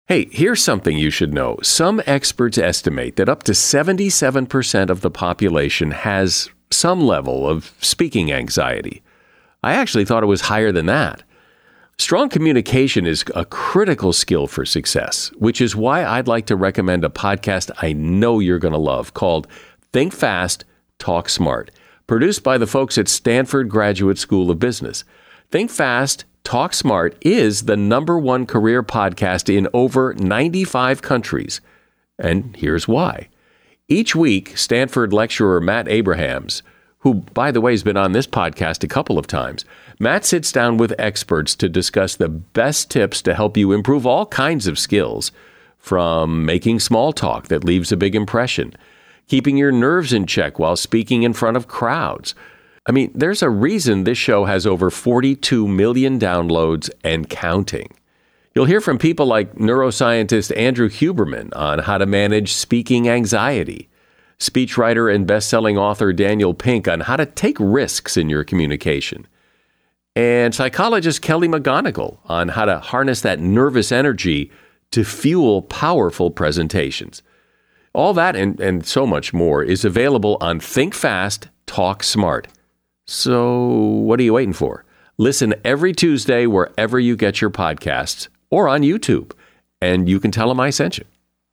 Hey, here's something you should know. Some experts estimate that up to 77% of the population has some level of speaking anxiety. I actually thought it was higher than that. Strong communication is a critical skill for success, which is why I'd like to recommend a podcast I know you're going to love called Think Fast, Talk Smart, produced by the folks at Stanford Graduate School of Business. Think Fast, Talk Smart is the #1 career podcast in over 95 countries. And here's why. Each week, Stanford lecturer Matt Abrahams, who, by the way, has been on this podcast a couple of times, Matt sits down with experts to discuss the best tips to help you improve all kinds of skills, from making small talk that leaves a big impression, keeping your nerves in check while speaking in front of crowds. I mean, there's a reason this show has over 42 million downloads and counting. You'll hear from people like neuroscientist Andrew Huberman on how to manage speaking anxiety, speechwriter and best-selling author Daniel Pink on how to take risks in your communication, and psychologist Kelly McGonigal on how to harness that nervous energy to fuel powerful presentations. All that and so much more is available on Think Fast, Talk Smart. So what are you waiting for? Listen every Tuesday wherever you get your podcasts or on YouTube, and you can tell them I sent you.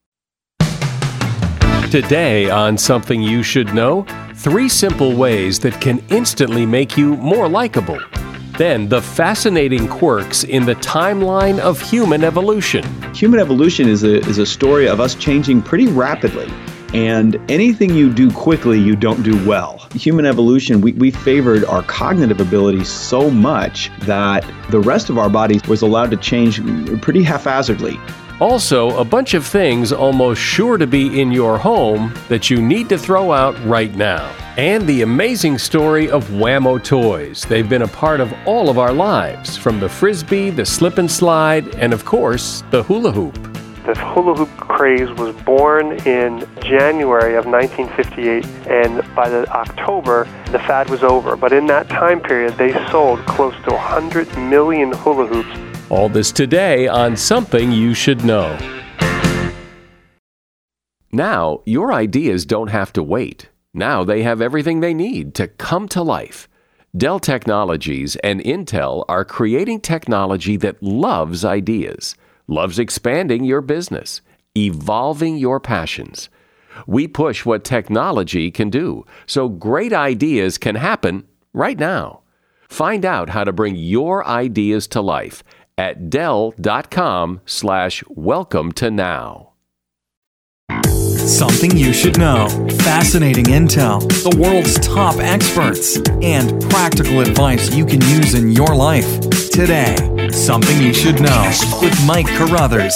Today on Something You Should Know, 3 simple ways that can instantly make you more likable. Then the fascinating quirks in the timeline of human evolution. Human evolution is a story of us changing pretty rapidly. And anything you do quickly, you don't do well. Human evolution, we favored our cognitive abilities so much that the rest of our body was allowed to change pretty haphazardly. Also, a bunch of things almost sure to be in your home that you need to throw out right now. And the amazing story of Wham-O toys. They've been a part of all of our lives, from the Frisbee, the slip and slide, and of course, the hula hoop. The hula hoop craze was born in January of 1958, and by October, the fad was over. But in that time period, they sold close to 100 million hula hoops. All this today on Something You Should Know. Now, your ideas don't have to wait. Now they have everything they need to come to life. Dell Technologies and Intel are creating technology that loves ideas, loves expanding your business, evolving your passions. We push what technology can do, so great ideas can happen right now. Find out how to bring your ideas to life at Dell.com/welcome to now. Something you should know. Fascinating intel, the world's top experts, and practical advice you can use in your life. Today, Something You Should Know with Mike Carruthers.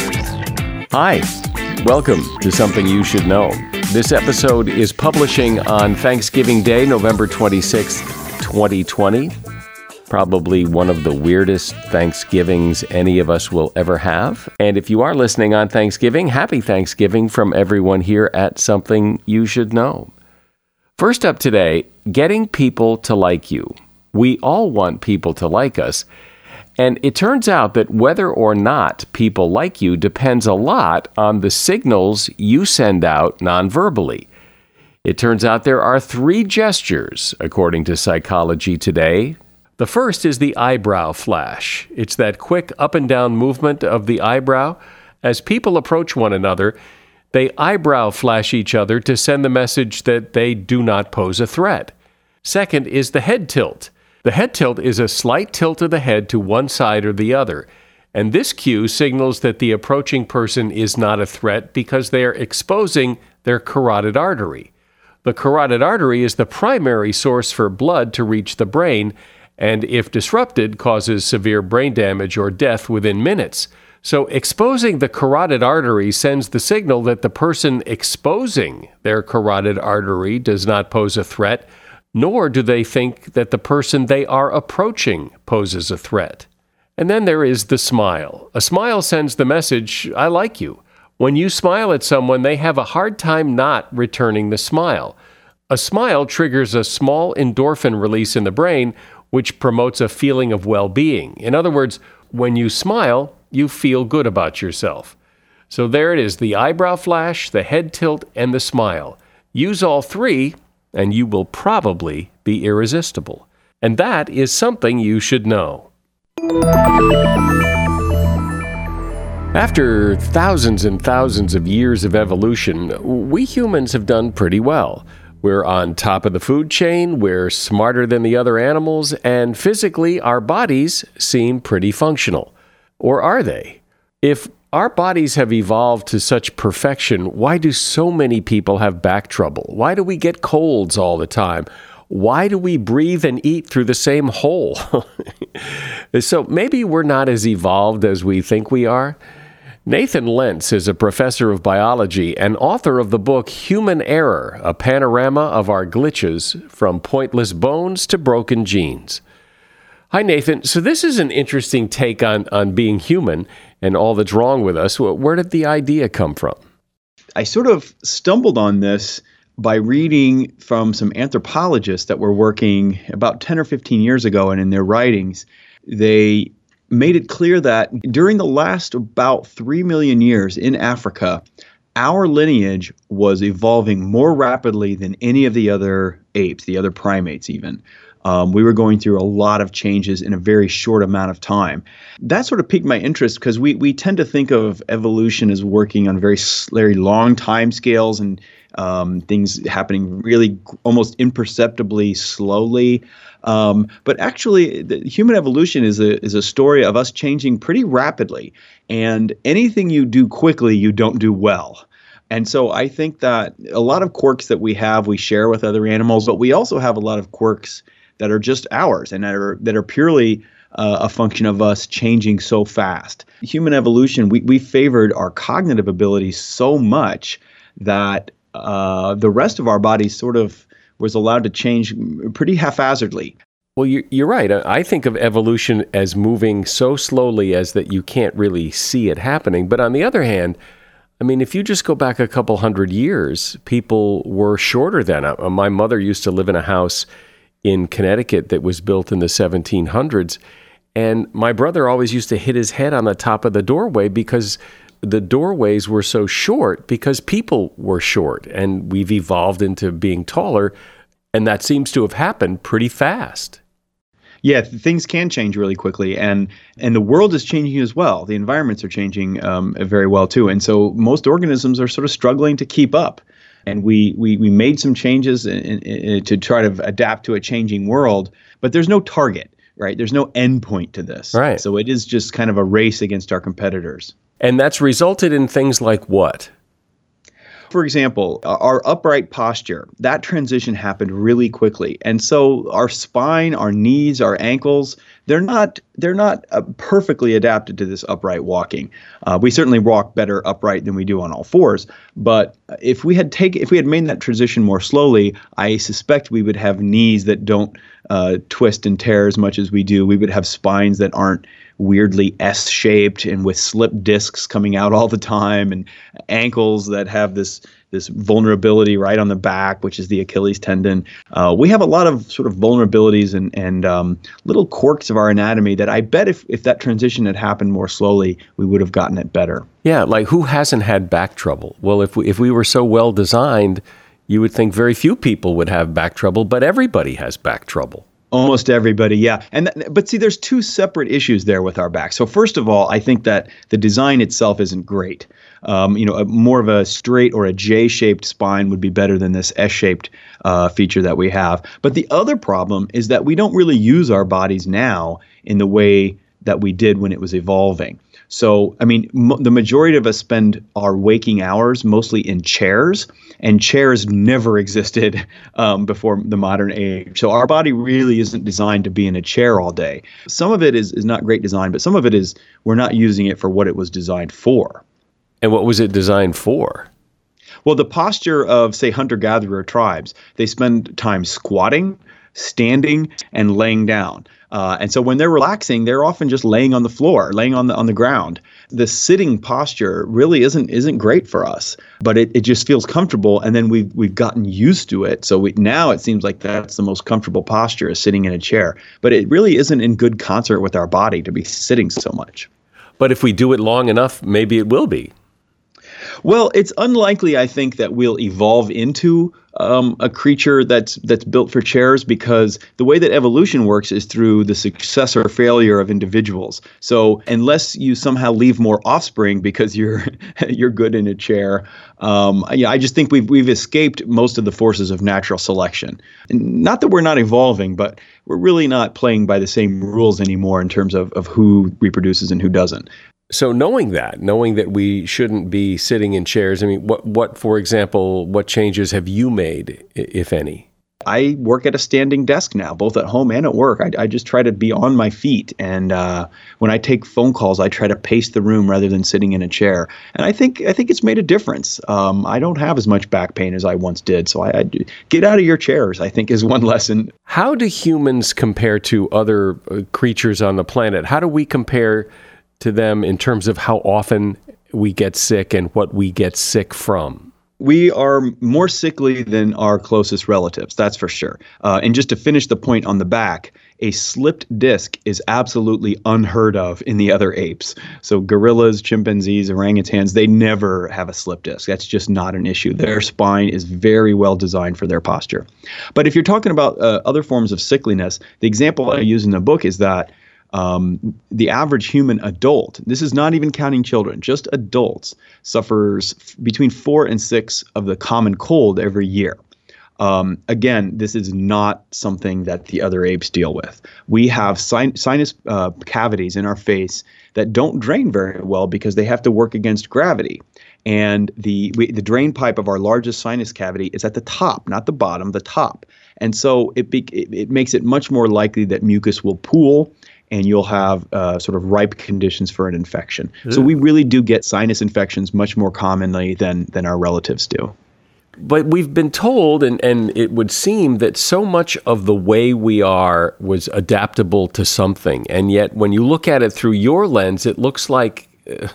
Hi, welcome to Something You Should Know. This episode is publishing on Thanksgiving Day, November 26th, 2020. Probably one of the weirdest Thanksgivings any of us will ever have. And if you are listening on Thanksgiving, happy Thanksgiving from everyone here at Something You Should Know. First up today, getting people to like you. We all want people to like us. And it turns out that whether or not people like you depends a lot on the signals you send out nonverbally. It turns out there are 3 gestures, according to Psychology Today. The first is the eyebrow flash. It's that quick up and down movement of the eyebrow. As people approach one another, they eyebrow flash each other to send the message that they do not pose a threat. Second is the head tilt. The head tilt is a slight tilt of the head to one side or the other, and this cue signals that the approaching person is not a threat because they are exposing their carotid artery. The carotid artery is the primary source for blood to reach the brain, and if disrupted, causes severe brain damage or death within minutes. So exposing the carotid artery sends the signal that the person exposing their carotid artery does not pose a threat, nor do they think that the person they are approaching poses a threat. And then there is the smile. A smile sends the message, I like you. When you smile at someone, they have a hard time not returning the smile. A smile triggers a small endorphin release in the brain, which promotes a feeling of well-being. In other words, when you smile, you feel good about yourself. So there it is, the eyebrow flash, the head tilt, and the smile. Use all three, and you will probably be irresistible. And that is something you should know. After thousands and thousands of years of evolution, we humans have done pretty well. We're on top of the food chain, we're smarter than the other animals, and physically our bodies seem pretty functional. Or are they? If our bodies have evolved to such perfection, why do so many people have back trouble? Why do we get colds all the time? Why do we breathe and eat through the same hole? So maybe we're not as evolved as we think we are. Nathan Lentz is a professor of biology and author of the book Human Error, a panorama of our glitches from pointless bones to broken genes. Hi, Nathan. So this is an interesting take on being human and all that's wrong with us. Where did the idea come from? I sort of stumbled on this by reading from some anthropologists that were working about 10 or 15 years ago, and in their writings, they made it clear that during the last about 3 million years in Africa, our lineage was evolving more rapidly than any of the other apes, the other primates even. We were going through a lot of changes in a very short amount of time. That sort of piqued my interest because we tend to think of evolution as working on very long time scales and things happening really almost imperceptibly slowly. But actually, the human evolution is a story of us changing pretty rapidly. And anything you do quickly, you don't do well. And so I think that a lot of quirks that we have, we share with other animals, but we also have a lot of quirks that are just ours and that are purely a function of us changing so fast. Human evolution, we favored our cognitive abilities so much that the rest of our bodies sort of was allowed to change pretty haphazardly. Well, you're right. I think of evolution as moving so slowly as that you can't really see it happening. But on the other hand, I mean, if you just go back a couple hundred years, people were shorter then. My mother used to live in a house in Connecticut that was built in the 1700s. And my brother always used to hit his head on the top of the doorway because the doorways were so short because people were short. And we've evolved into being taller. And that seems to have happened pretty fast. Yeah, things can change really quickly. And the world is changing as well. The environments are changing very well, too. And so most organisms are sort of struggling to keep up. And we made some changes to try to adapt to a changing world, but there's no target, right? There's no end point to this. Right. So it is just kind of a race against our competitors. And that's resulted in things like what? For example, our upright posture, that transition happened really quickly. And so our spine, our knees, our ankles, they're not perfectly adapted to this upright walking. We certainly walk better upright than we do on all fours. But if we had made that transition more slowly, I suspect we would have knees that don't twist and tear as much as we do. We would have spines that aren't weirdly S-shaped and with slip discs coming out all the time, and ankles that have this vulnerability right on the back, which is the Achilles tendon. We have a lot of sort of vulnerabilities and little quirks of our anatomy that I bet if that transition had happened more slowly, we would have gotten it better. Yeah, like who hasn't had back trouble? Well, if we were so well designed, you would think very few people would have back trouble, but everybody has back trouble. Almost everybody, yeah. But see, there's two separate issues there with our back. So first of all, I think that the design itself isn't great. More of a straight or a J-shaped spine would be better than this S-shaped feature that we have. But the other problem is that we don't really use our bodies now in the way that we did when it was evolving. So, I mean, the majority of us spend our waking hours mostly in chairs, and chairs never existed before the modern age. So our body really isn't designed to be in a chair all day. Some of it is not great design, but some of it is we're not using it for what it was designed for. And what was it designed for? Well, the posture of, say, hunter-gatherer tribes, they spend time squatting, standing, and laying down. And so when they're relaxing, they're often just laying on the floor, laying on the ground. The sitting posture really isn't great for us, but it just feels comfortable. And then we've gotten used to it. So now it seems like that's the most comfortable posture, is sitting in a chair. But it really isn't in good concert with our body to be sitting so much. But if we do it long enough, maybe it will be. Well, it's unlikely, I think, that we'll evolve into a creature that's built for chairs, because the way that evolution works is through the success or failure of individuals. So unless you somehow leave more offspring because you're good in a chair, I just think we've escaped most of the forces of natural selection. And not that we're not evolving, but we're really not playing by the same rules anymore in terms of who reproduces and who doesn't. So knowing that we shouldn't be sitting in chairs, I mean, what, for example, what changes have you made, if any? I work at a standing desk now, both at home and at work. I just try to be on my feet. And when I take phone calls, I try to pace the room rather than sitting in a chair. And I think it's made a difference. I don't have as much back pain as I once did. So I get out of your chairs, I think, is one lesson. How do humans compare to other creatures on the planet? How do we compare to them in terms of how often we get sick and what we get sick from? We are more sickly than our closest relatives, that's for sure. And just to finish the point on the back, a slipped disc is absolutely unheard of in the other apes. So gorillas, chimpanzees, orangutans, they never have a slipped disc. That's just not an issue. Their spine is very well designed for their posture. But if you're talking about other forms of sickliness, the example I use in the book is that the average human adult, this is not even counting children, just adults, suffers between 4 and 6 of the common cold every year. Again, this is not something that the other apes deal with. We have sinus cavities in our face that don't drain very well because they have to work against gravity. And the drain pipe of our largest sinus cavity is at the top, not the bottom, the top. And so it makes it much more likely that mucus will pool, and you'll have sort of ripe conditions for an infection. So we really do get sinus infections much more commonly than our relatives do. But we've been told, and it would seem that so much of the way we are was adaptable to something. And yet when you look at it through your lens, it looks like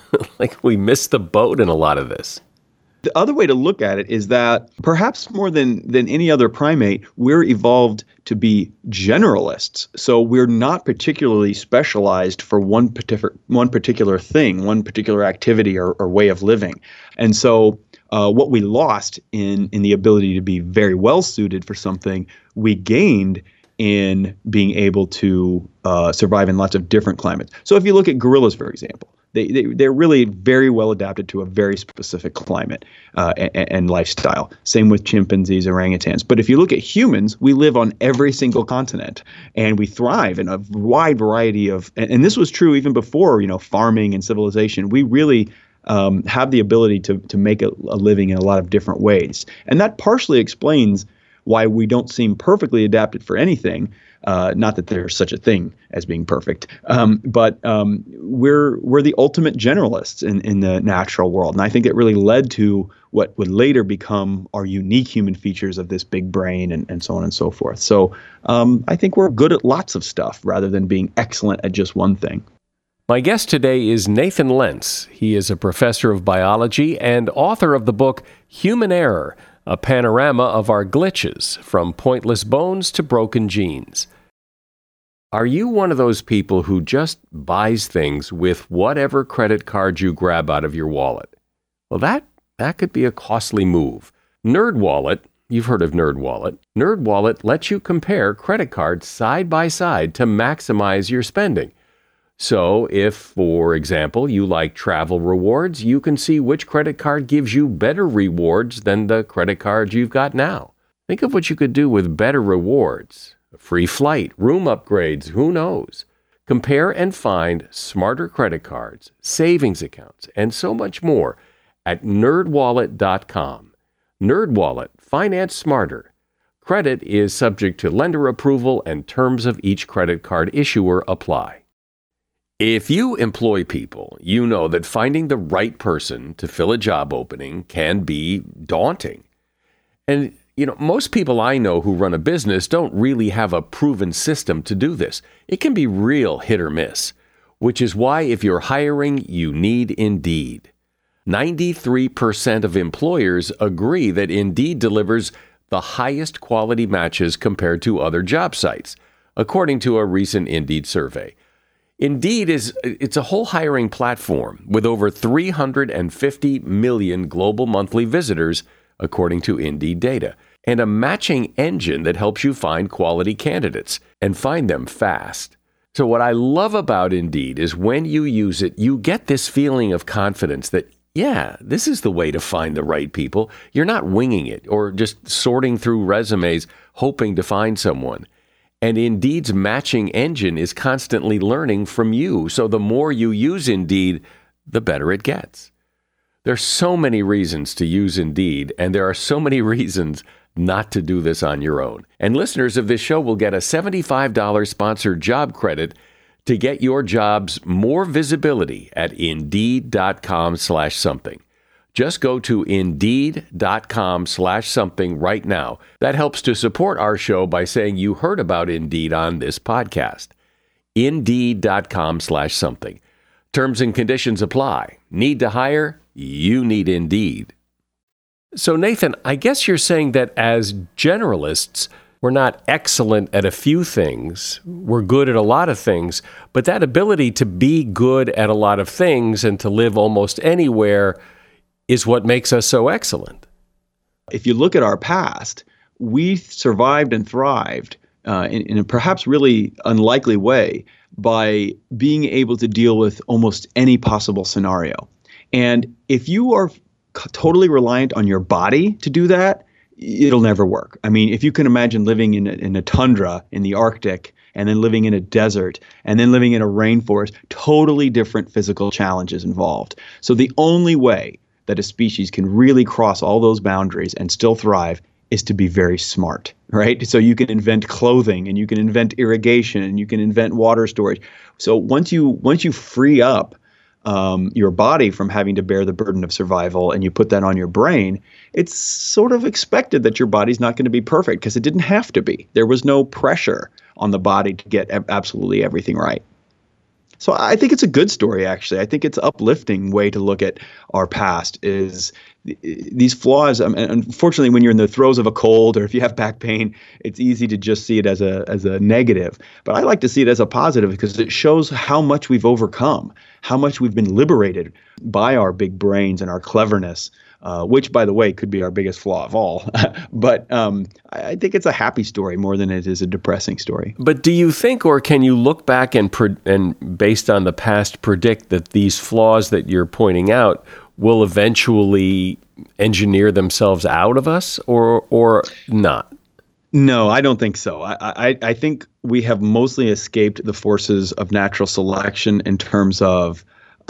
we missed the boat in a lot of this. The other way to look at it is that perhaps more than any other primate, we're evolved to be generalists. So we're not particularly specialized for one particular thing, one particular activity or way of living. And so what we lost in the ability to be very well suited for something, we gained in being able to survive in lots of different climates. So if you look at gorillas, for example, they're really very well adapted to a very specific climate and lifestyle. Same with chimpanzees, orangutans. But if you look at humans, we live on every single continent, and we thrive in a wide variety of. And this was true even before farming and civilization. We really have the ability to make a living in a lot of different ways, and that partially explains why we don't seem perfectly adapted for anything. Not that there's such a thing as being perfect, but we're the ultimate generalists in the natural world. And I think it really led to what would later become our unique human features of this big brain and so on and so forth. So I think we're good at lots of stuff rather than being excellent at just one thing. My guest today is Nathan Lentz. He is a professor of biology and author of the book Human Error, a panorama of our glitches, from pointless bones to broken genes. Are you one of those people who just buys things with whatever credit card you grab out of your wallet? Well, that could be a costly move. NerdWallet, you've heard of NerdWallet. NerdWallet lets you compare credit cards side by side to maximize your spending. So if, for example, you like travel rewards, you can see which credit card gives you better rewards than the credit card you've got now. Think of what you could do with better rewards. A free flight, room upgrades, who knows? Compare and find smarter credit cards, savings accounts, and so much more at nerdwallet.com. NerdWallet, finance smarter. Credit is subject to lender approval, and terms of each credit card issuer apply. If you employ people, you know that finding the right person to fill a job opening can be daunting. And, most people I know who run a business don't really have a proven system to do this. It can be real hit or miss, which is why if you're hiring, you need Indeed. 93% of employers agree that Indeed delivers the highest quality matches compared to other job sites, according to a recent Indeed survey. Indeed it's a whole hiring platform with over 350 million global monthly visitors, according to Indeed data, and a matching engine that helps you find quality candidates and find them fast. So what I love about Indeed is when you use it, you get this feeling of confidence that, yeah, this is the way to find the right people. You're not winging it or just sorting through resumes hoping to find someone. And Indeed's matching engine is constantly learning from you. So the more you use Indeed, the better it gets. There's so many reasons to use Indeed, and there are so many reasons not to do this on your own. And listeners of this show will get a $75 sponsored job credit to get your jobs more visibility at Indeed.com/something. Just go to Indeed.com/something right now. That helps to support our show by saying you heard about Indeed on this podcast. Indeed.com/something. Terms and conditions apply. Need to hire? You need Indeed. So Nathan, I guess you're saying that as generalists, we're not excellent at a few things. We're good at a lot of things, but that ability to be good at a lot of things and to live almost anywhere is what makes us so excellent. If you look at our past, we survived and thrived in a perhaps really unlikely way by being able to deal with almost any possible scenario. And if you are totally reliant on your body to do that, it'll never work. I mean, if you can imagine living in a tundra in the Arctic and then living in a desert and then living in a rainforest, totally different physical challenges involved. So the only way that a species can really cross all those boundaries and still thrive is to be very smart, right? So you can invent clothing and you can invent irrigation and you can invent water storage. So once you free up your body from having to bear the burden of survival and you put that on your brain, it's sort of expected that your body's not going to be perfect because it didn't have to be. There was no pressure on the body to get absolutely everything right. So I think it's a good story, actually. I think it's an uplifting way to look at our past is these flaws. Unfortunately, when you're in the throes of a cold or if you have back pain, it's easy to just see it as a negative. But I like to see it as a positive because it shows how much we've overcome, how much we've been liberated by our big brains and our cleverness, which, by the way, could be our biggest flaw of all. But I think it's a happy story more than it is a depressing story. But do you think, or can you look back and based on the past, predict that these flaws that you're pointing out will eventually engineer themselves out of us or not? No, I don't think so. I think we have mostly escaped the forces of natural selection in terms of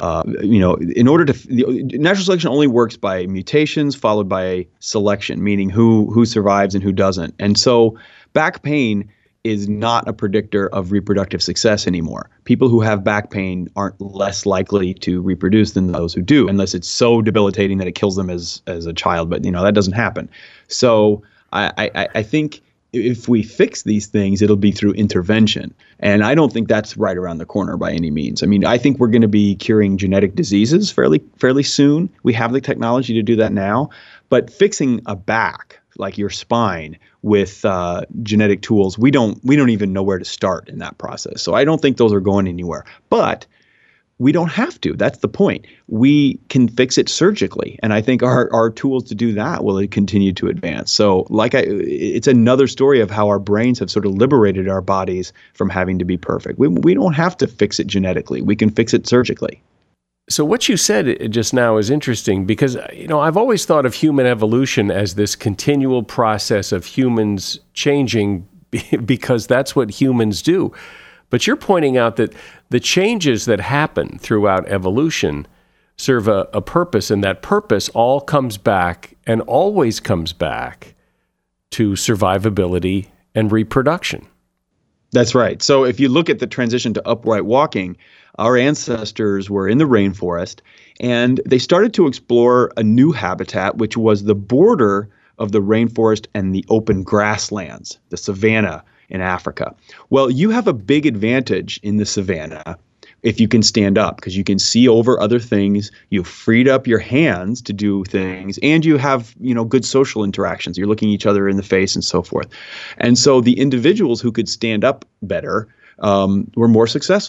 in order to natural selection only works by mutations followed by selection, meaning who survives and who doesn't. And so back pain is not a predictor of reproductive success anymore. People who have back pain aren't less likely to reproduce than those who do, unless it's so debilitating that it kills them as a child. But that doesn't happen. So I think if we fix these things, it'll be through intervention. And I don't think that's right around the corner by any means. I mean, I think we're going to be curing genetic diseases fairly soon. We have the technology to do that now. But fixing a back, like your spine, with genetic tools, we don't even know where to start in that process. So I don't think those are going anywhere. But we don't have to. That's the point. We can fix it surgically. And I think our tools to do that will continue to advance. So it's another story of how our brains have sort of liberated our bodies from having to be perfect. We don't have to fix it genetically. We can fix it surgically. So what you said just now is interesting because, I've always thought of human evolution as this continual process of humans changing because that's what humans do. But you're pointing out that the changes that happen throughout evolution serve a purpose, and that purpose all comes back and always comes back to survivability and reproduction. That's right. So if you look at the transition to upright walking, our ancestors were in the rainforest, and they started to explore a new habitat, which was the border of the rainforest and the open grasslands, the savanna in Africa. Well, you have a big advantage in the savanna if you can stand up because you can see over other things. You've freed up your hands to do things, and you have, good social interactions. You're looking each other in the face and so forth. And so the individuals who could stand up better were more successful.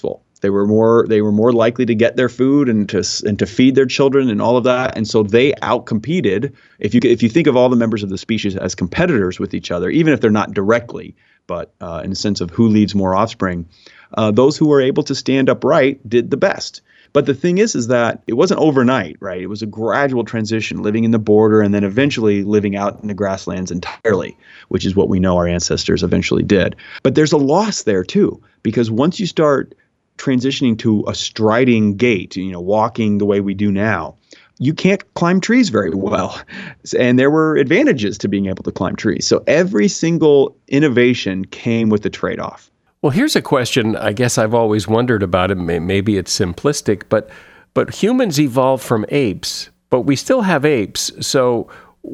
They were more likely to get their food and to feed their children and all of that. And so they outcompeted. If you think of all the members of the species as competitors with each other, even if they're not directly, but in the sense of who leaves more offspring, those who were able to stand upright did the best. But the thing is that it wasn't overnight, right? It was a gradual transition, living in the border and then eventually living out in the grasslands entirely, which is what we know our ancestors eventually did. But there's a loss there too, because once you start transitioning to a striding gait, walking the way we do now, you can't climb trees very well. And there were advantages to being able to climb trees. So every single innovation came with a trade-off. Well, here's a question I guess I've always wondered about it. Maybe it's simplistic, but humans evolved from apes, but we still have apes. So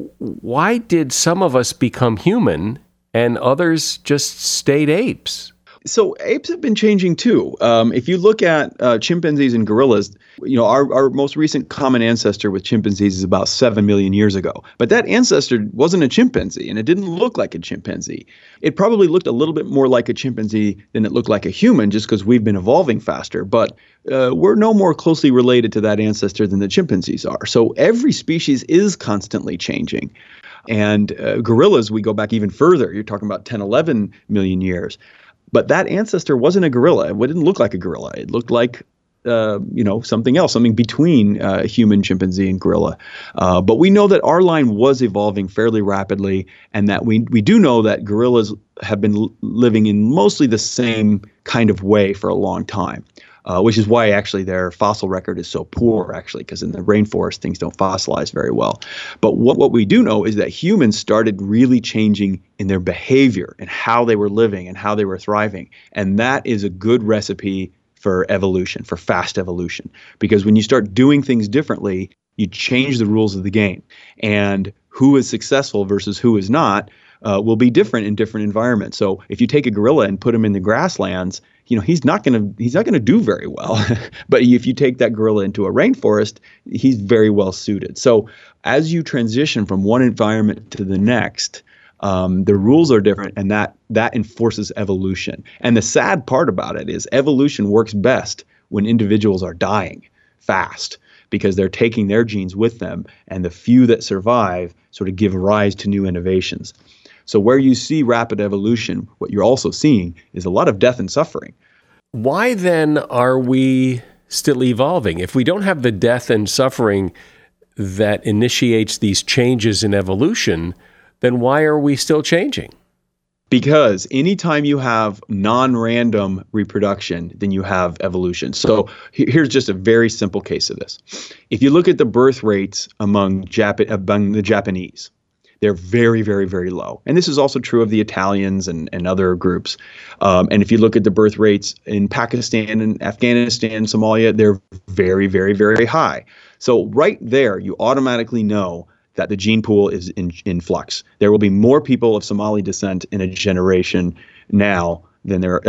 why did some of us become human and others just stayed apes? So apes have been changing too. If you look at chimpanzees and gorillas, our most recent common ancestor with chimpanzees is about 7 million years ago. But that ancestor wasn't a chimpanzee, and it didn't look like a chimpanzee. It probably looked a little bit more like a chimpanzee than it looked like a human, just because we've been evolving faster. But we're no more closely related to that ancestor than the chimpanzees are. So every species is constantly changing. And gorillas, we go back even further. You're talking about 10, 11 million years. But that ancestor wasn't a gorilla. It didn't look like a gorilla. It looked like, something else, something between human, chimpanzee, and gorilla. But we know that our line was evolving fairly rapidly, and that we do know that gorillas have been living in mostly the same kind of way for a long time. Which is why actually their fossil record is so poor, actually, because in the rainforest, things don't fossilize very well. But what we do know is that humans started really changing in their behavior and how they were living and how they were thriving. And that is a good recipe for evolution, for fast evolution. Because when you start doing things differently, you change the rules of the game. And who is successful versus who is not will be different in different environments. So if you take a gorilla and put him in the grasslands, he's not going to do very well. But if you take that gorilla into a rainforest, he's very well suited. So as you transition from one environment to the next, the rules are different, and that enforces evolution. And the sad part about it is evolution works best when individuals are dying fast, because they're taking their genes with them, and the few that survive sort of give rise to new innovations. So where you see rapid evolution, what you're also seeing is a lot of death and suffering. Why then are we still evolving? If we don't have the death and suffering that initiates these changes in evolution, then why are we still changing? Because anytime you have non-random reproduction, then you have evolution. So here's just a very simple case of this. If you look at the birth rates among the Japanese, they're very, very, very low. And this is also true of the Italians and other groups. And if you look at the birth rates in Pakistan and Afghanistan, Somalia, they're very, very, very high. So right there, you automatically know that the gene pool is in flux. There will be more people of Somali descent in a generation now than there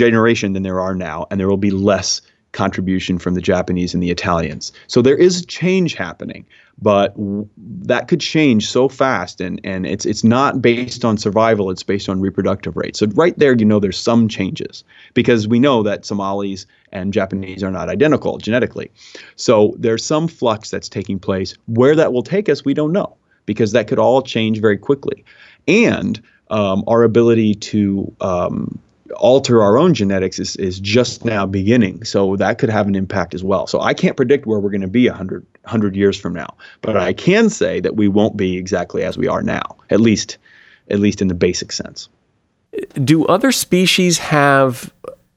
are now, and there will be less contribution from the Japanese and the Italians. So there is change happening, but that could change so fast, and it's not based on survival, it's based on reproductive rate. So right there, there's some changes, because we know that Somalis and Japanese are not identical genetically. So there's some flux that's taking place. Where that will take us, we don't know, because that could all change very quickly. And our ability to alter our own genetics is just now beginning. So that could have an impact as well. So I can't predict where we're going to be 100 years from now. But I can say that we won't be exactly as we are now, at least in the basic sense. Do other species have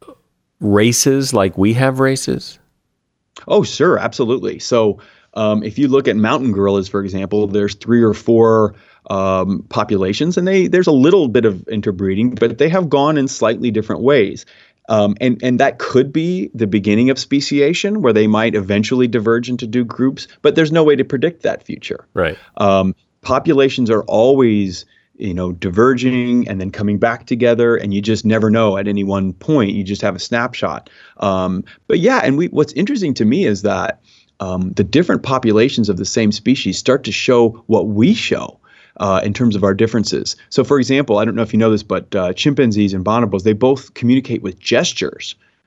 races like we have races? Oh, sure, absolutely. So if you look at mountain gorillas, for example, there's 3 or 4 populations, and there's a little bit of interbreeding, but they have gone in slightly different ways. And that could be the beginning of speciation, where they might eventually diverge into new groups, but there's no way to predict that future. Right. Populations are always, diverging and then coming back together, and you just never know at any one point. You just have a snapshot. But yeah, and what's interesting to me is that the different populations of the same species start to show what we show in terms of our differences. So, for example, I don't know if you know this, but chimpanzees and bonobos, they both communicate with gestures.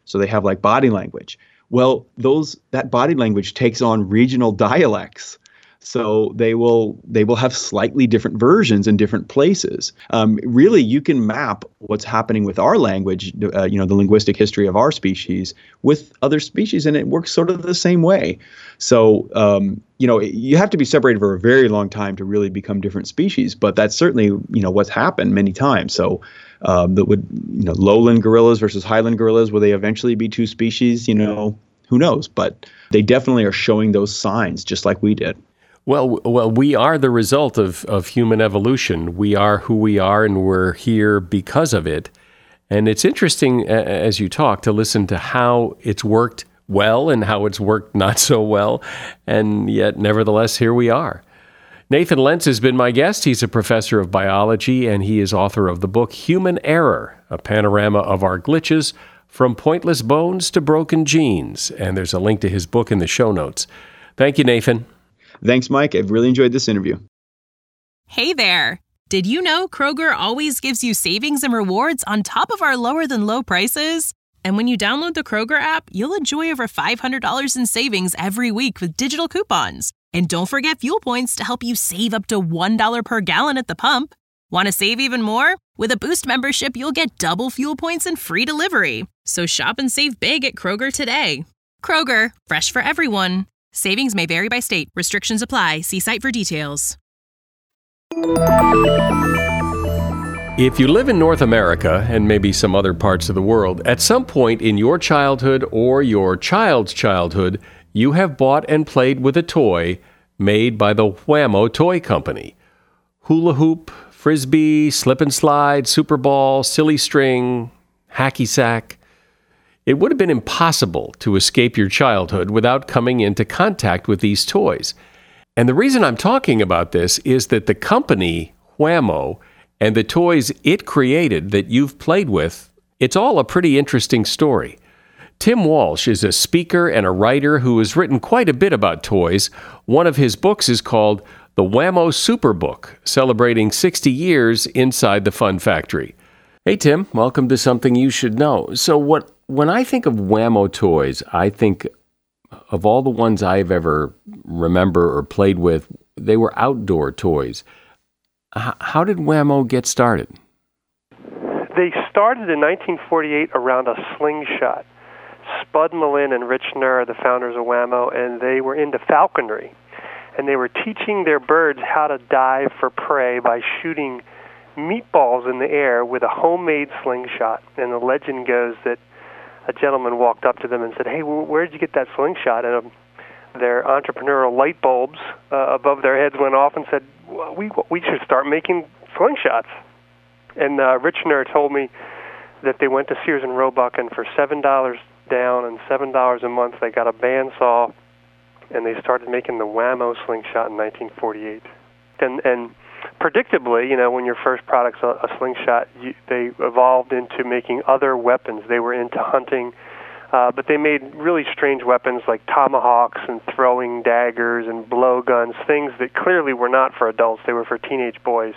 So they have like body language. Well, that body language takes on regional dialects. So they will have slightly different versions in different places. Really, you can map what's happening with our language, the linguistic history of our species, with other species, and it works sort of the same way. So you have to be separated for a very long time to really become different species. But that's certainly what's happened many times. So lowland gorillas versus highland gorillas, will they eventually be two species? Who knows? But they definitely are showing those signs, just like we did. Well, we are the result of human evolution. We are who we are, and we're here because of it. And it's interesting, as you talk, to listen to how it's worked well and how it's worked not so well. And yet, nevertheless, here we are. Nathan Lentz has been my guest. He's a professor of biology, and he is author of the book Human Error, a panorama of our glitches from pointless bones to broken genes. And there's a link to his book in the show notes. Thank you, Nathan. Thanks, Mike. I've really enjoyed this interview. Hey there. Did you know Kroger always gives you savings and rewards on top of our lower than low prices? And when you download the Kroger app, you'll enjoy over $500 in savings every week with digital coupons. And don't forget fuel points to help you save up to $1 per gallon at the pump. Want to save even more? With a Boost membership, you'll get double fuel points and free delivery. So shop and save big at Kroger today. Kroger, fresh for everyone. Savings may vary by state. Restrictions apply. See site for details. If you live in North America and maybe some other parts of the world, at some point in your childhood or your child's childhood, you have bought and played with a toy made by the Wham-O Toy Company. Hula hoop, frisbee, slip and slide, super ball, silly string, hacky sack. It would have been impossible to escape your childhood without coming into contact with these toys. And the reason I'm talking about this is that the company, Wham-O, and the toys it created that you've played with, it's all a pretty interesting story. Tim Walsh is a speaker and a writer who has written quite a bit about toys. One of his books is called The Wham-O Superbook, celebrating 60 years inside the Fun Factory. Hey, Tim, welcome to Something You Should Know. So when I think of Wham-O toys, I think of all the ones I've ever remember or played with, they were outdoor toys. How did Wham-O get started? They started in 1948 around a slingshot. Spud Malin and Rich Nur are the founders of Wham-O, and they were into falconry. And they were teaching their birds how to dive for prey by shooting meatballs in the air with a homemade slingshot. And the legend goes that a gentleman walked up to them and said, "Hey, where did you get that slingshot?" And their entrepreneurial light bulbs above their heads went off and said, well, we should start making slingshots. And Rich Nur told me that they went to Sears and Roebuck, and for $7 down and $7 a month, they got a bandsaw, and they started making the Wham-O slingshot in 1948. And predictably, when your first product's a slingshot, they evolved into making other weapons. They were into hunting, but they made really strange weapons like tomahawks and throwing daggers and blowguns, things that clearly were not for adults. They were for teenage boys.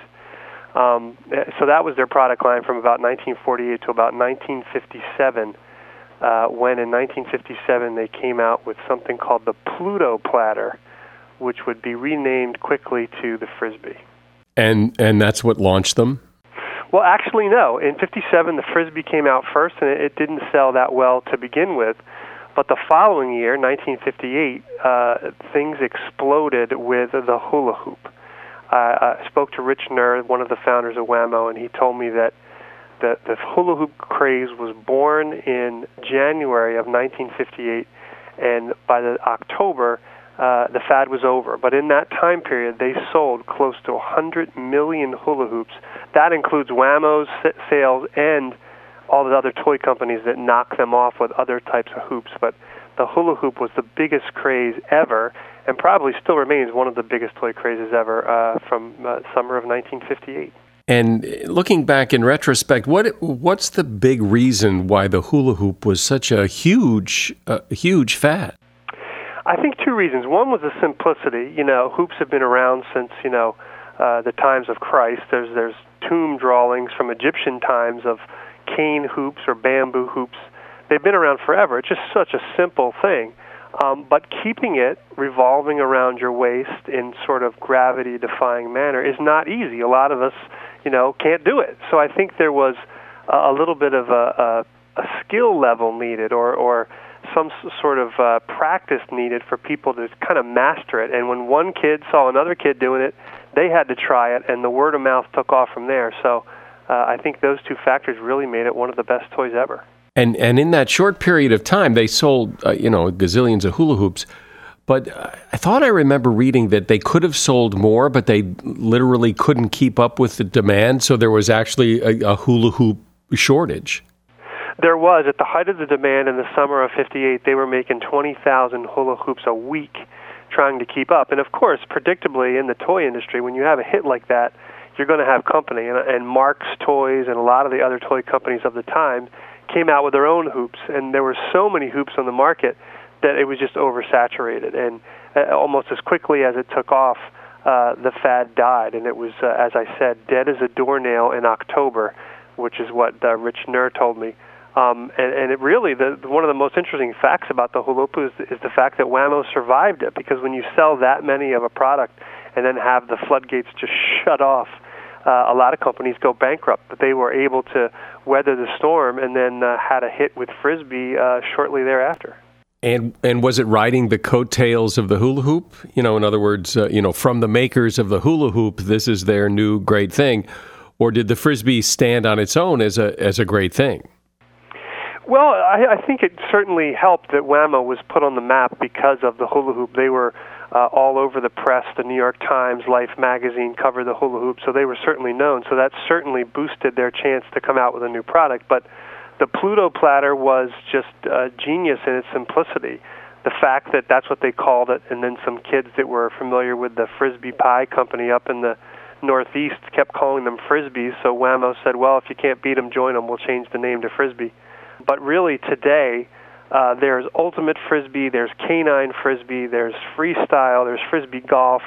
So that was their product line from about 1948 to about 1957, when in 1957 they came out with something called the Pluto Platter, which would be renamed quickly to the Frisbee. And that's what launched them? Well, actually, no. In 57, the Frisbee came out first, and it didn't sell that well to begin with. But the following year, 1958, things exploded with the hula hoop. I spoke to Rich Nur, one of the founders of Wham-O, and he told me that the hula hoop craze was born in January of 1958, and by the October, the fad was over. But in that time period, they sold close to 100 million hula hoops. That includes Wham-O's sales and all the other toy companies that knock them off with other types of hoops. But the hula hoop was the biggest craze ever, and probably still remains one of the biggest toy crazes ever from summer of 1958. And looking back in retrospect, what's the big reason why the hula hoop was such a huge fad? I think two reasons. One was the simplicity. Hoops have been around since, the times of Christ. There's tomb drawings from Egyptian times of cane hoops or bamboo hoops they've been around forever. It's just such a simple thing. But keeping it revolving around your waist in sort of gravity-defying manner is not easy. A lot of us, can't do it. So I think there was a little bit of a skill level needed, or some sort of practice needed for people to kind of master it. And when one kid saw another kid doing it, they had to try it, and the word of mouth took off from there. So I think those two factors really made it one of the best toys ever. And in that short period of time, they sold, gazillions of hula hoops. But I thought I remember reading that they could have sold more, but they literally couldn't keep up with the demand. So there was actually a hula hoop shortage. There was. At the height of the demand in the summer of '58, they were making 20,000 hula hoops a week trying to keep up. And of course, predictably in the toy industry, when you have a hit like that, you're going to have company. And Marx Toys and a lot of the other toy companies of the time came out with their own hoops. And there were so many hoops on the market that it was just oversaturated. And almost as quickly as it took off, the fad died. And it was, as I said, dead as a doornail in October, which is what Rich Nur told me. And it really, one of the most interesting facts about the hula hoop is the fact that Wham-O survived it, because when you sell that many of a product and then have the floodgates just shut off, a lot of companies go bankrupt. But they were able to weather the storm and then had a hit with Frisbee shortly thereafter. And was it riding the coattails of the hula hoop? In other words, from the makers of the hula hoop, this is their new great thing. Or did the Frisbee stand on its own as a great thing? Well, I think it certainly helped that Wham-O was put on the map because of the hula hoop. They were all over the press. The New York Times, Life magazine covered the hula hoop, so they were certainly known. So that certainly boosted their chance to come out with a new product. But the Pluto platter was just genius in its simplicity. The fact that that's what they called it, and then some kids that were familiar with the Frisbee Pie Company up in the Northeast kept calling them Frisbees, so Wham-O said, well, if you can't beat them, join them. We'll change the name to Frisbee. But really today, there's Ultimate Frisbee, there's Canine Frisbee, there's Freestyle, there's Frisbee Golf.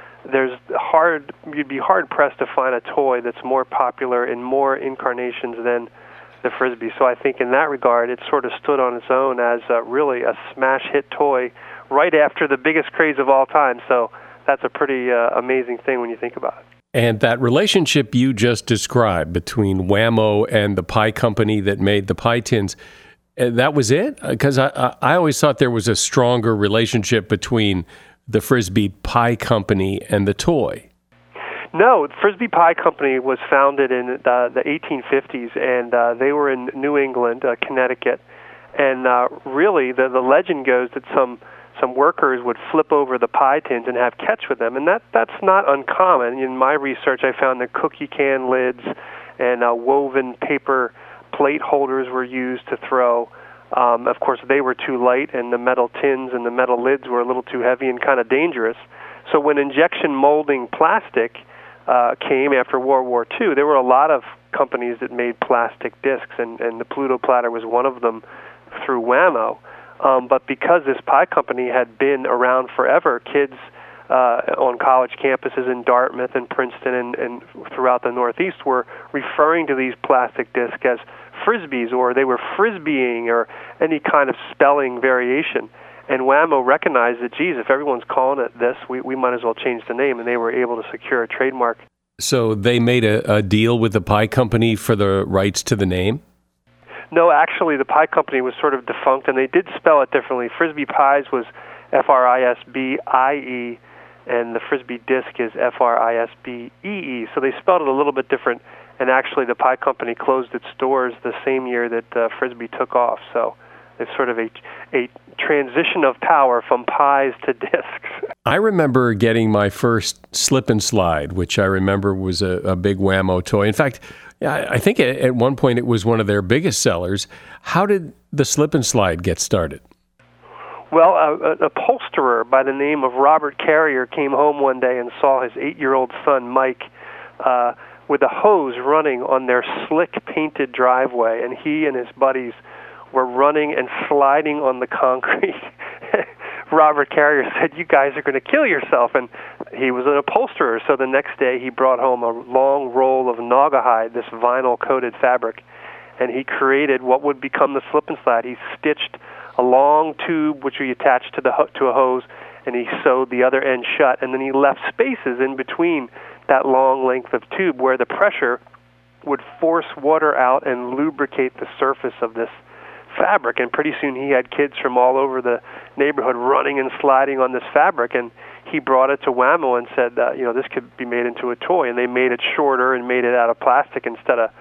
You'd be hard-pressed to find a toy that's more popular in more incarnations than the Frisbee. So I think in that regard, it sort of stood on its own as really a smash hit toy right after the biggest craze of all time. So that's a pretty amazing thing when you think about it. And that relationship you just described between Wham-O and the pie company that made the pie tins, that was it? Because I always thought there was a stronger relationship between the Frisbee Pie Company and the toy. No, the Frisbee Pie Company was founded in the 1850s, and they were in New England, Connecticut. And really, the legend goes that some workers would flip over the pie tins and have catch with them, and that's not uncommon. In my research, I found that cookie can lids and woven paper plate holders were used to throw. Of course, they were too light, and the metal tins and the metal lids were a little too heavy and kind of dangerous. So when injection molding plastic came after World War II, there were a lot of companies that made plastic discs, and the Pluto platter was one of them through Wham-O. But because this pie company had been around forever, kids on college campuses in Dartmouth and Princeton and throughout the Northeast were referring to these plastic discs as Frisbees, or they were Frisbeeing, or any kind of spelling variation. And Wham-O recognized that, geez, if everyone's calling it this, we might as well change the name, and they were able to secure a trademark. So they made a deal with the pie company for the rights to the name? No, actually, the pie company was sort of defunct, and they did spell it differently. Frisbee Pies was Frisbie, and the Frisbee disc is Frisbee. So they spelled it a little bit different, and actually the pie company closed its doors the same year that Frisbee took off. So it's sort of a transition of power from pies to discs. I remember getting my first Slip and Slide, which I remember was a big Wham-O toy. In fact, I think at one point it was one of their biggest sellers. How did the Slip and Slide get started? Well, an upholsterer by the name of Robert Carrier came home one day and saw his 8-year-old son, Mike, with a hose running on their slick painted driveway, and he and his buddies were running and sliding on the concrete. Robert Carrier said, "You guys are going to kill yourself." And he was an upholsterer, so the next day he brought home a long roll of Naugahyde, this vinyl-coated fabric, and he created what would become the slip and slide. He stitched a long tube which he attached to a hose, and he sewed the other end shut, and then he left spaces in between that long length of tube where the pressure would force water out and lubricate the surface of this fabric. And pretty soon he had kids from all over the neighborhood running and sliding on this fabric, and he brought it to Wham-O and said, this could be made into a toy. And they made it shorter and made it out of plastic instead of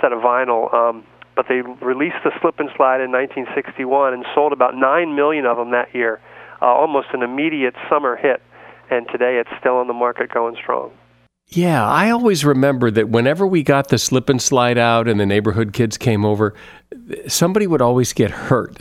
vinyl. But they released the slip and slide in 1961 and sold about 9 million of them that year, almost an immediate summer hit. And today it's still on the market going strong. Yeah, I always remember that whenever we got the slip and slide out and the neighborhood kids came over, somebody would always get hurt.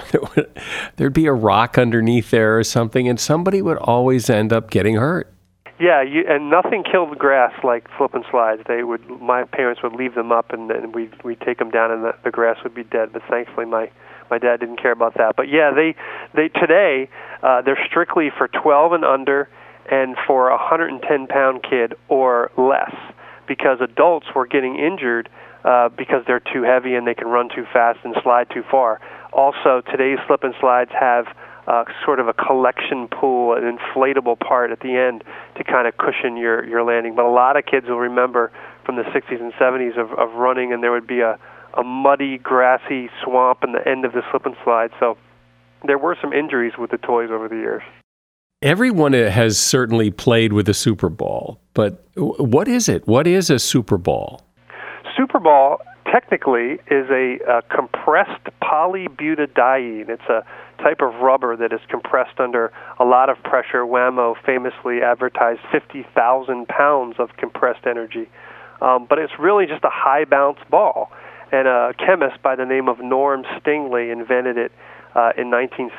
There'd be a rock underneath there or something, and somebody would always end up getting hurt. Yeah, and nothing killed grass like slip and slides. My parents would leave them up, and we'd take them down, and the grass would be dead. But thankfully, my dad didn't care about that. But yeah, they today they're strictly for 12 and under, and for a 110-pound kid or less, because adults were getting injured because they're too heavy and they can run too fast and slide too far. Also, today's slip and slides have sort of a collection pool, an inflatable part at the end to kind of cushion your landing. But a lot of kids will remember from the 60s and 70s of running, and there would be a muddy, grassy swamp in the end of the slip and slide. So there were some injuries with the toys over the years. Everyone has certainly played with a Super Ball, but what is it? What is a Super Ball? Super Ball technically is a compressed polybutadiene. It's a type of rubber that is compressed under a lot of pressure. Wham-O famously advertised 50,000 pounds of compressed energy. But it's really just a high bounce ball. And a chemist by the name of Norm Stingley invented it in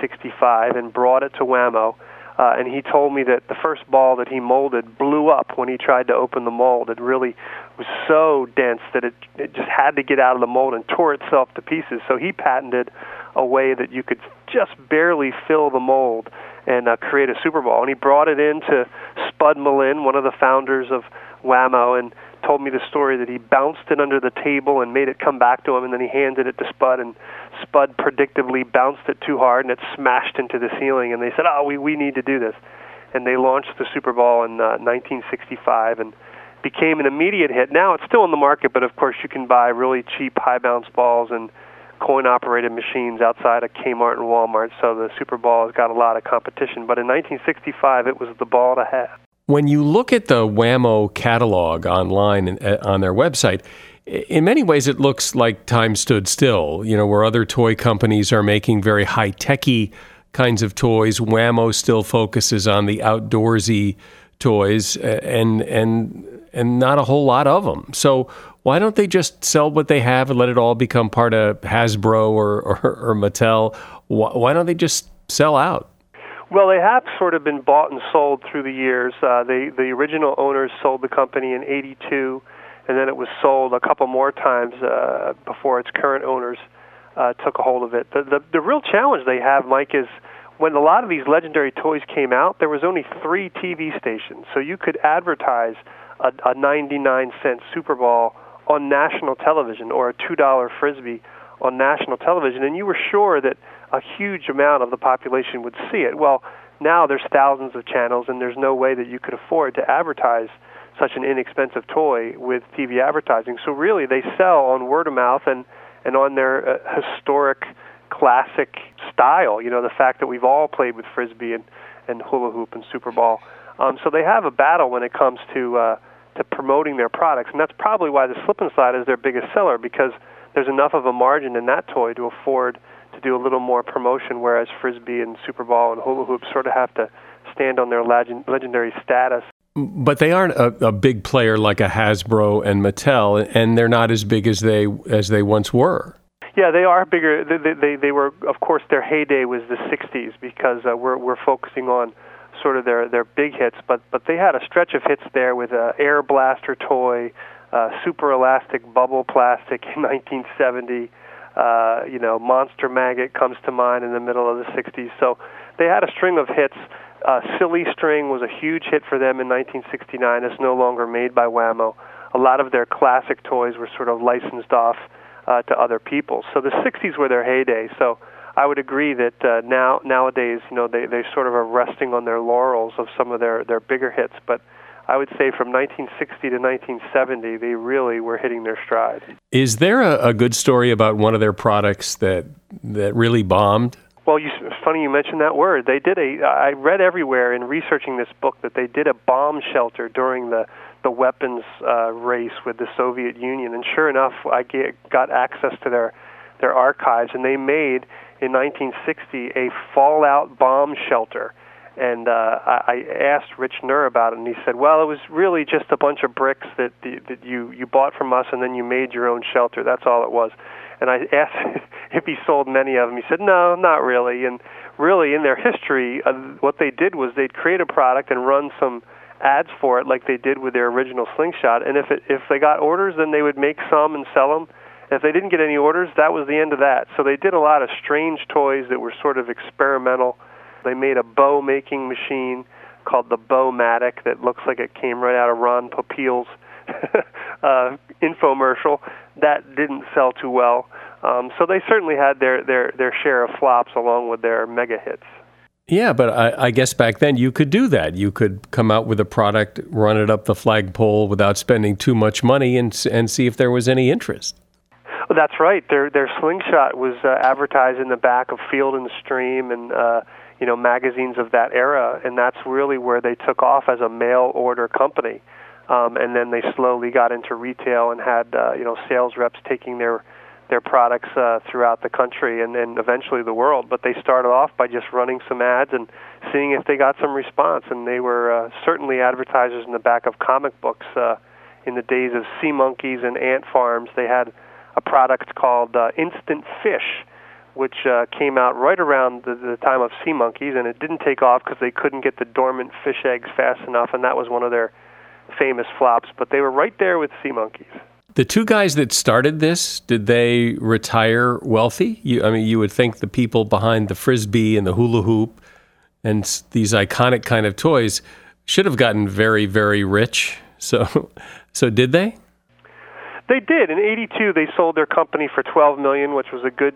1965 and brought it to Wham-O. And he told me that the first ball that he molded blew up when he tried to open the mold. It really was so dense that it just had to get out of the mold and tore itself to pieces. So he patented a way that you could just barely fill the mold and create a Super Ball. And he brought it in to Spud Malin, one of the founders of Wham-O, and told me the story that he bounced it under the table and made it come back to him, and then he handed it to Spud, and Spud predictably bounced it too hard, and it smashed into the ceiling, and they said, we need to do this. And they launched the Super Ball in 1965 and became an immediate hit. Now it's still on the market, but of course you can buy really cheap high-bounce balls and coin-operated machines outside of Kmart and Walmart, so the Super Ball has got a lot of competition. But in 1965, it was the ball to have. When you look at the Wham-O catalog online on their website, in many ways it looks like time stood still. Where other toy companies are making very high-techy kinds of toys, Wham-O still focuses on the outdoorsy toys and not a whole lot of them. So why don't they just sell what they have and let it all become part of Hasbro or Mattel? Why don't they just sell out? Well, they have sort of been bought and sold through the years. The original owners sold the company in '82, and then it was sold a couple more times before its current owners took a hold of it. The real challenge they have, Mike, is when a lot of these legendary toys came out, there was only 3 TV stations. So you could advertise a 99-cent Super Ball on national television or a $2 Frisbee on national television, and you were sure that a huge amount of the population would see it. Well, now there's thousands of channels, and there's no way that you could afford to advertise such an inexpensive toy with TV advertising. So really, they sell on word of mouth and on their historic, classic style. The fact that we've all played with Frisbee and hula hoop and Super Ball. So they have a battle when it comes to promoting their products, and that's probably why the Slip and Slide is their biggest seller, because there's enough of a margin in that toy to afford to do a little more promotion, whereas Frisbee and Super Ball and hula hoop sort of have to stand on their legendary status. But they aren't a big player like a Hasbro and Mattel, and they're not as big as they once were. Yeah, they are bigger. They were, of course, their heyday was the '60s, because we're focusing on sort of their big hits. But they had a stretch of hits there with a Air Blaster toy, super elastic bubble plastic in 1970. Monster Maggot comes to mind in the middle of the '60s. So they had a string of hits. Silly String was a huge hit for them in 1969. It's no longer made by Wham-O. A lot of their classic toys were sort of licensed off to other people. So the 60s were their heyday. So I would agree that nowadays, they sort of are resting on their laurels of some of their bigger hits. But I would say from 1960 to 1970, they really were hitting their stride. Is there a good story about one of their products that really bombed? Well, it's funny you mentioned that word. They did I read everywhere in researching this book that they did a bomb shelter during the weapons race with the Soviet Union. And sure enough, I got access to their archives, and they made, in 1960, a fallout bomb shelter. And I asked Rich Nur about it, and he said, well, it was really just a bunch of bricks that you bought from us, and then you made your own shelter. That's all it was. And I asked if he sold many of them. He said, no, not really. And really, in their history, what they did was they'd create a product and run some ads for it like they did with their original Slingshot. And if they got orders, then they would make some and sell them. If they didn't get any orders, that was the end of that. So they did a lot of strange toys that were sort of experimental. They made a bow-making machine called the Bow-Matic that looks like it came right out of Ron Popeil's infomercial. That didn't sell too well. So they certainly had their share of flops along with their mega hits. Yeah, but I guess back then you could do that. You could come out with a product, run it up the flagpole without spending too much money and see if there was any interest. Well, that's right. Their Slingshot was advertised in the back of Field and Stream and magazines of that era, and that's really where they took off as a mail order company. And then they slowly got into retail and had sales reps taking their products throughout the country and eventually the world. But they started off by just running some ads and seeing if they got some response. And they were certainly advertisers in the back of comic books. In the days of Sea Monkeys and Ant Farms, they had a product called Instant Fish, which came out right around the time of Sea Monkeys, and it didn't take off because they couldn't get the dormant fish eggs fast enough, and that was one of their famous flops. But they were right there with Sea Monkeys. The two guys that started this, did they retire wealthy? You would think the people behind the Frisbee and the hula hoop and these iconic kind of toys should have gotten very, very rich. So did they? They did. In '82, they sold their company for $12 million, which was a good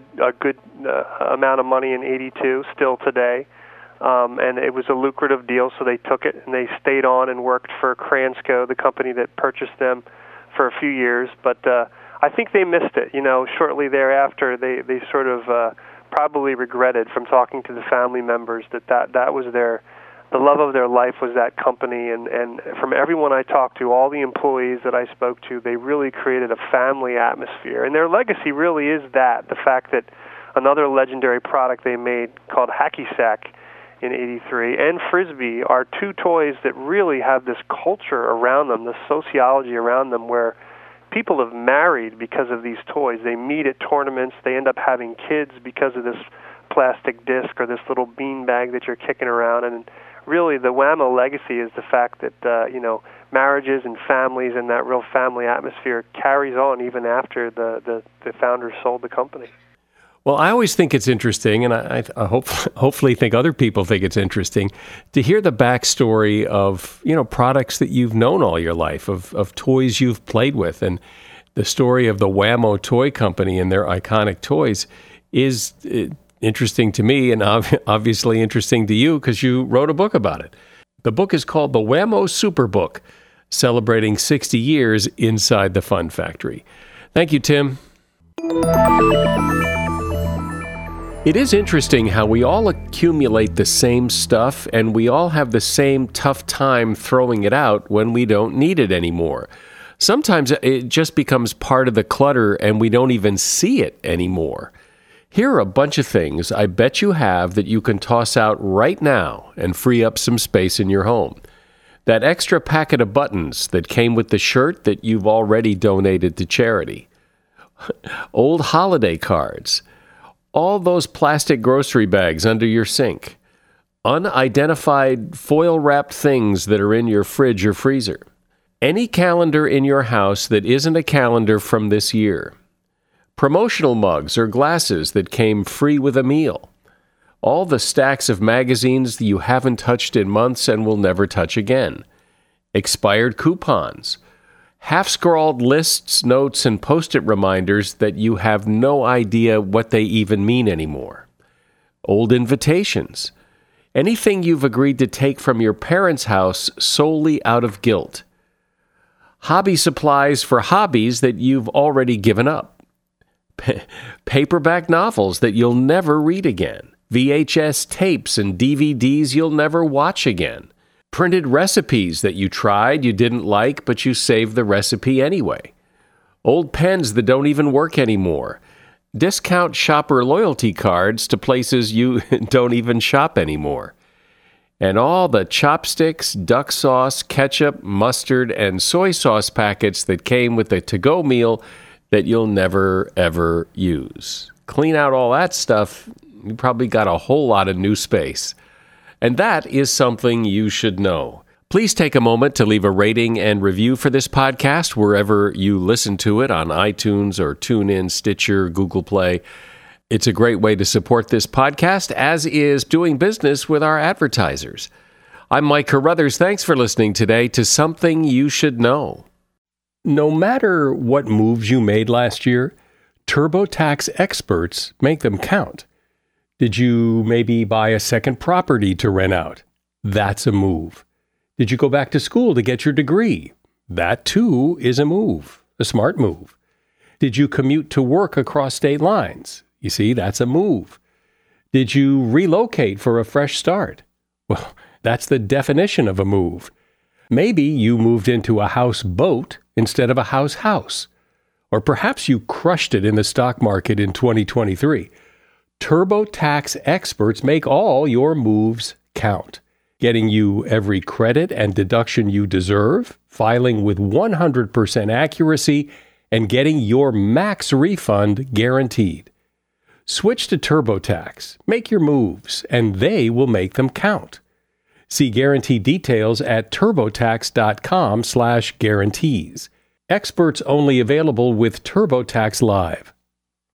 amount of money in '82. Still today, and it was a lucrative deal, so they took it and they stayed on and worked for Kransco, the company that purchased them, for a few years. But I think they missed it. Shortly thereafter, they sort of probably regretted, from talking to the family members, that was the love of their life was that company, and from everyone I talked to, all the employees that I spoke to, they really created a family atmosphere. And their legacy really is the fact that another legendary product they made called Hacky Sack in '83 and Frisbee are two toys that really have this culture around them, the sociology around them, where people have married because of these toys. They meet at tournaments, they end up having kids because of this plastic disc or this little bean bag that you're kicking around. And really, the Wham-O legacy is the fact that marriages and families and that real family atmosphere carries on even after the founders sold the company. Well, I always think it's interesting, and I hopefully think other people think it's interesting, to hear the backstory of products that you've known all your life, of toys you've played with, and the story of the Wham-O Toy Company and their iconic toys is interesting to me, and obviously interesting to you because you wrote a book about it. The book is called The Wham-O Superbook, celebrating 60 years inside the Fun Factory. Thank you, Tim. It is interesting how we all accumulate the same stuff, and we all have the same tough time throwing it out when we don't need it anymore. Sometimes it just becomes part of the clutter, and we don't even see it anymore. Here are a bunch of things I bet you have that you can toss out right now and free up some space in your home. That extra packet of buttons that came with the shirt that you've already donated to charity. Old holiday cards. All those plastic grocery bags under your sink. Unidentified foil-wrapped things that are in your fridge or freezer. Any calendar in your house that isn't a calendar from this year. Promotional mugs or glasses that came free with a meal. All the stacks of magazines that you haven't touched in months and will never touch again. Expired coupons. half-scrawled lists, notes, and Post-it reminders that you have no idea what they even mean anymore. Old invitations. Anything you've agreed to take from your parents' house solely out of guilt. Hobby supplies for hobbies that you've already given up. Paperback novels that you'll never read again. VHS tapes and DVDs you'll never watch again. Printed recipes that you tried, you didn't like, but you saved the recipe anyway. Old pens that don't even work anymore. Discount shopper loyalty cards to places you don't even shop anymore. And all the chopsticks, duck sauce, ketchup, mustard, and soy sauce packets that came with the to-go meal that you'll never, ever use. Clean out all that stuff, you probably got a whole lot of new space. And that is something you should know. Please take a moment to leave a rating and review for this podcast wherever you listen to it, on iTunes or TuneIn, Stitcher, Google Play. It's a great way to support this podcast, as is doing business with our advertisers. I'm Mike Carruthers. Thanks for listening today to Something You Should Know. No matter what moves you made last year, TurboTax experts make them count. Did you maybe buy a second property to rent out? That's a move. Did you go back to school to get your degree? That too is a move, a smart move. Did you commute to work across state lines? You see, that's a move. Did you relocate for a fresh start? Well, that's the definition of a move. Maybe you moved into a houseboat instead of a house. Or perhaps you crushed it in the stock market in 2023. TurboTax experts make all your moves count, getting you every credit and deduction you deserve, filing with 100% accuracy, and getting your max refund guaranteed. Switch to TurboTax, make your moves, and they will make them count. See guarantee details at turbotax.com/guarantees. Experts only available with TurboTax Live.